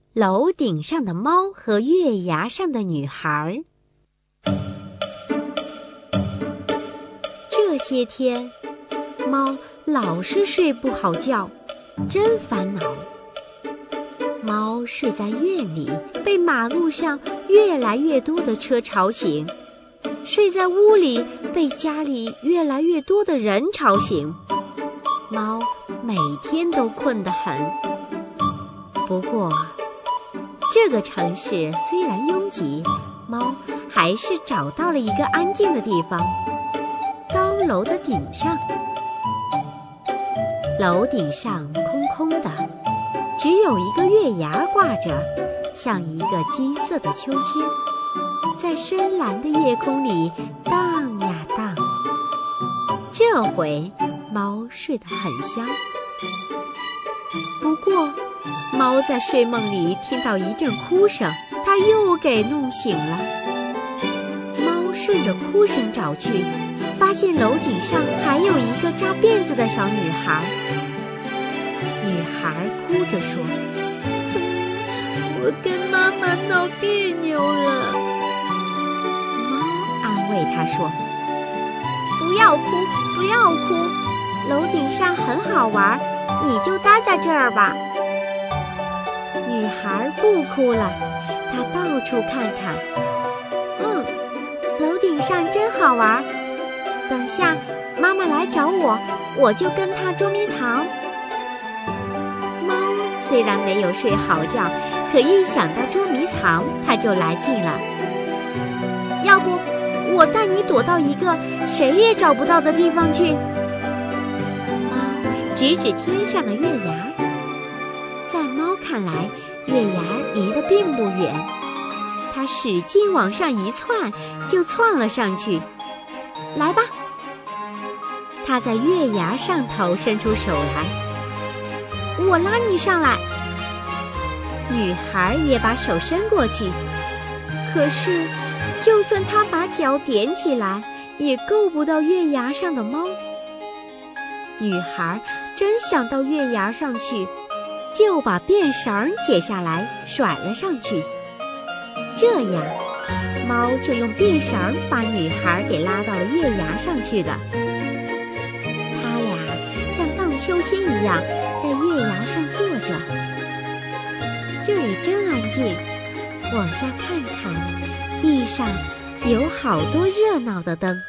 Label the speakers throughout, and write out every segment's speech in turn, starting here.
Speaker 1: 楼顶上的猫和月牙上的女孩。这些天，猫老是睡不好觉，真烦恼。猫睡在院里，被马路上越来越多的车吵醒；睡在屋里，被家里越来越多的人吵醒。猫每天都困得很。不过，这个城市虽然拥挤，猫还是找到了一个安静的地方——高楼的顶上。楼顶上空空的，只有一个月牙挂着，像一个金色的秋千，在深蓝的夜空里荡呀荡。这回猫睡得很香。不过，猫在睡梦里听到一阵哭声，它又给弄醒了。猫顺着哭声找去，发现楼顶上还有一个扎辫子的小女孩。女孩哭着说：“我跟妈妈闹别扭了。”猫安慰她说：“不要哭，不要哭，楼顶上很好玩，你就待在这儿吧。”女孩不哭了，她到处看看。楼顶上真好玩，等下妈妈来找我，我就跟她捉迷藏。猫虽然没有睡好觉，可一想到捉迷藏，它就来劲了。要不我带你躲到一个谁也找不到的地方去。猫指指天上的月牙，在猫看来，月牙离得并不远。它使劲往上一窜，就窜了上去。来吧！它在月牙上头伸出手来，我拉你上来。女孩也把手伸过去，可是就算她把脚踮起来，也够不到月牙上的猫。女孩真想到月牙上去，就把辫绳解下来甩了上去。这样，猫就用辫绳把女孩给拉到了月牙上去的。它呀，像荡秋千一样在月牙上坐着。这里真安静，往下看看，地上有好多热闹的灯。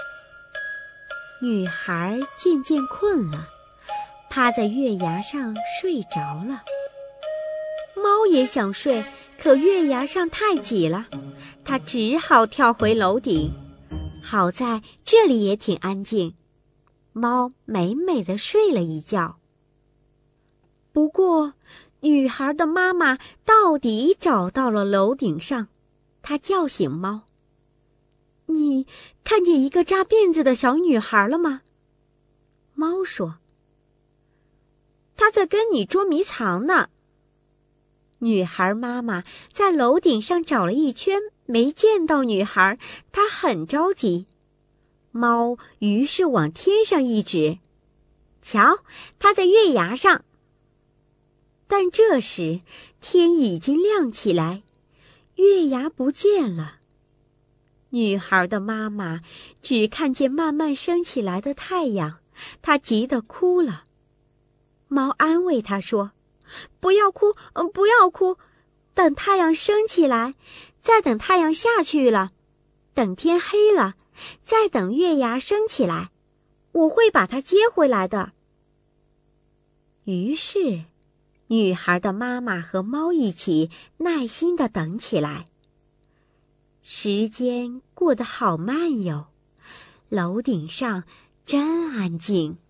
Speaker 1: 女孩渐渐困了，趴在月牙上睡着了。猫也想睡，可月牙上太挤了，它只好跳回楼顶。好在这里也挺安静，猫美美地睡了一觉。不过，女孩的妈妈到底找到了楼顶上，她叫醒猫：“你看见一个扎辫子的小女孩了吗？”猫说：“她在跟你捉迷藏呢。”女孩妈妈在楼顶上找了一圈，没见到女孩，她很着急。猫于是往天上一指：“瞧，她在月牙上。”但这时天已经亮起来，月牙不见了。女孩的妈妈只看见慢慢升起来的太阳，她急得哭了。猫安慰她说：“不要哭，不要哭，等太阳升起来，再等太阳下去了，等天黑了，再等月牙升起来，我会把它接回来的。”于是，女孩的妈妈和猫一起耐心地等起来。时间过得好慢哟，楼顶上真安静。